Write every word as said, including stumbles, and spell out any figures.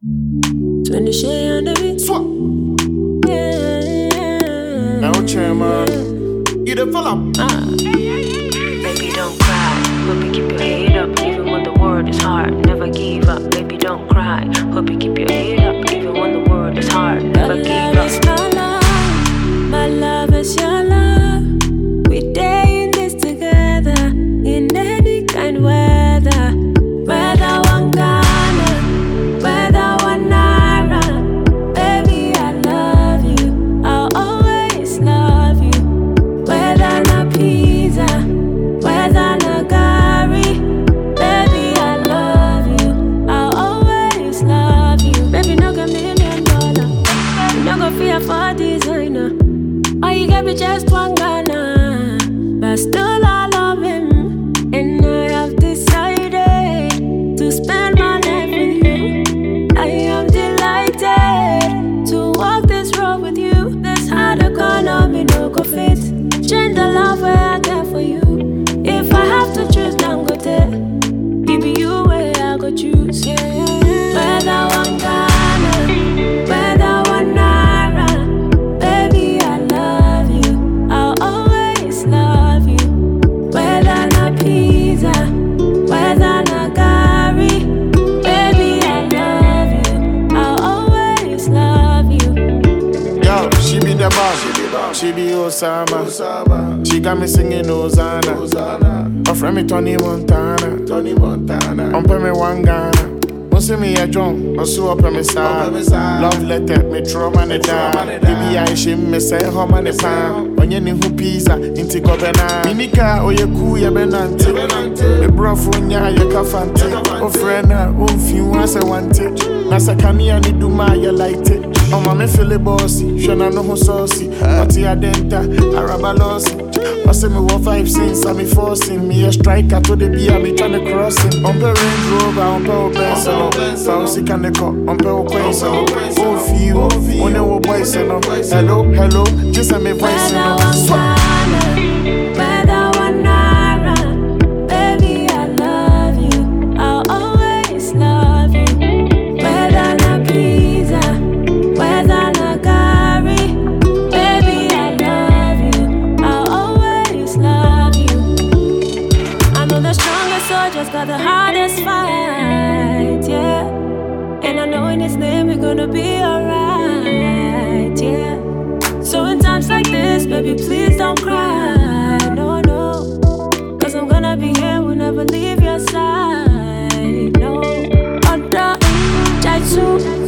Twenty shade on the beat. Swap. Yeah, yeah. Now, chairman, you the fella. Ah. Baby, don't cry. Hope you keep your head up, even when the word is hard. Never give up. Baby, don't cry. Hope you keep your head up, even when the word is hard. Never give Your love is up. my love, my love is your love. We day in this together, in any kind of weather. Whether one Ghana, whether one Naira. Baby, I love you, I'll always love you. Whether na pizza, whether na gari. Baby, I love you, I'll always love you. Baby, no go million dollar, no go fear for designer. All you get me just one Ghana, but still I love him. And I have decided to spend my life with you. I am delighted to walk this road with you. This hard economy no go fit. Change the love where I get for you. If I have to choose, now go there. It be you where I go choose. Yeah. Whether one Ghana, whether one Naira. Baby, I love you, I'll always love you. Whether na pizza, whether na gari. Baby, I love you, I'll always love you. Yo, she be the boss, she be Osama. She got me singing Hosanna. Her friend me Tony Montana. Tony Montana. On pay me one Ghana. Don't see me a drunk, or so up on me side. Love letter, me throw money down. Baby, I shame me say how many pound. On your new pizza, into Gobena. Minika, or your cool, ya benante. The bro from ya, ya kafante. Oh, friend, oh, few once I want it. Nasa Kania, need do my, ya light it. Oh, mamma, feel it bossy. Shana no ho saucy. Party adenta, Araba lossy. I say me one five since I'm forcing me a striker to the beer, me tryna cross it. On the Range Rover, on the Benson, Fancy can the cup, on the Quenson. Oh, few, on the boys, hello, hello, just a me voice. Whether one Naira. Baby, I love you, I'll always love you. Whether na pizza, whether na gari. Baby, I love you, I'll always love you. I know the strongest soldiers got the hardest fight, yeah. And I know in his name we're gonna be alright, yeah. So in times like this, baby, please don't cry, no, no. Cause I'm gonna be here, we'll never leave your side, no. Oda, Jaisu,